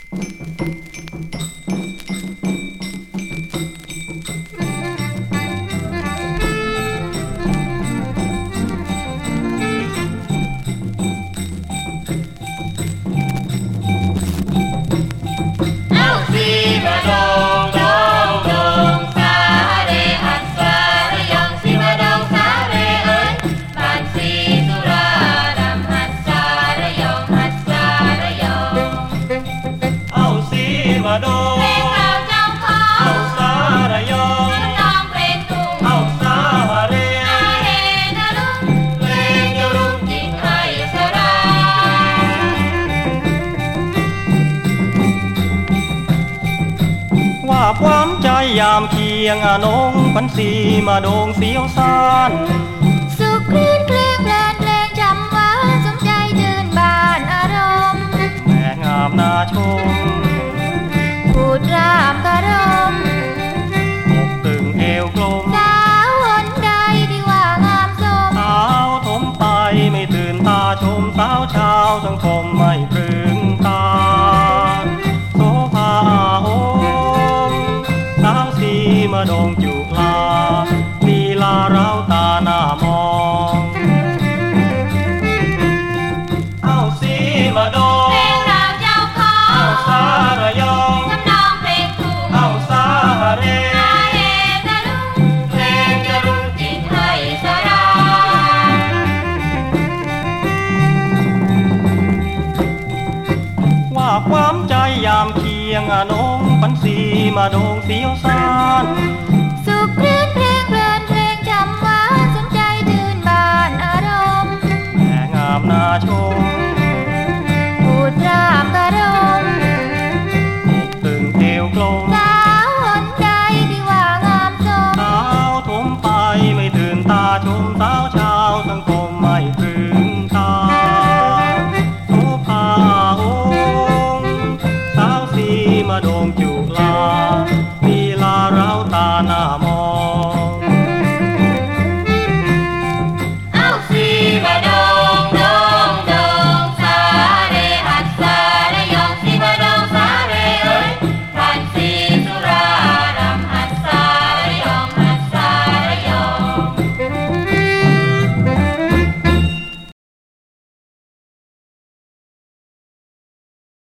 มาดงเพลงเราเจ้าของเอาสาระยองน้องเพลงตุ้งเอาสาเรนาเฮนาลุงเพลงจะรุ่งยิ่งให้สราว่าความใจยามเคียงอนงพันสีมาโดงเสียวซานสุขคลื่นเพลงเพลนเพลงจำหวานสมใจตื่นบานอารมณ์แม่งามนาชมพูดรามกรมอกตึงเอวกลมสาวคนใดที่ว่างามสมสาวทมไปไม่ตื่นตาชมสาวชาวสังคมไม่ปรึงตาโสภาโอมสาวสีมาโดงจุฬาลีลาเราตาหน้ามองเอาสีมาโดงเพลงเราเจ้าของเอาสาระยองทำนองเพลงถูกเอาสาเรนาเฮนาลุงเพลงจะรุ่งยิ่งให้สราว่าความใจยามเคียงอนงปันสีมาโดงเสียวซานสุขคลื่นเพลงเพลินเพลงจำหวานสมใจตื่นบานอารมณ์แม่งามนาชม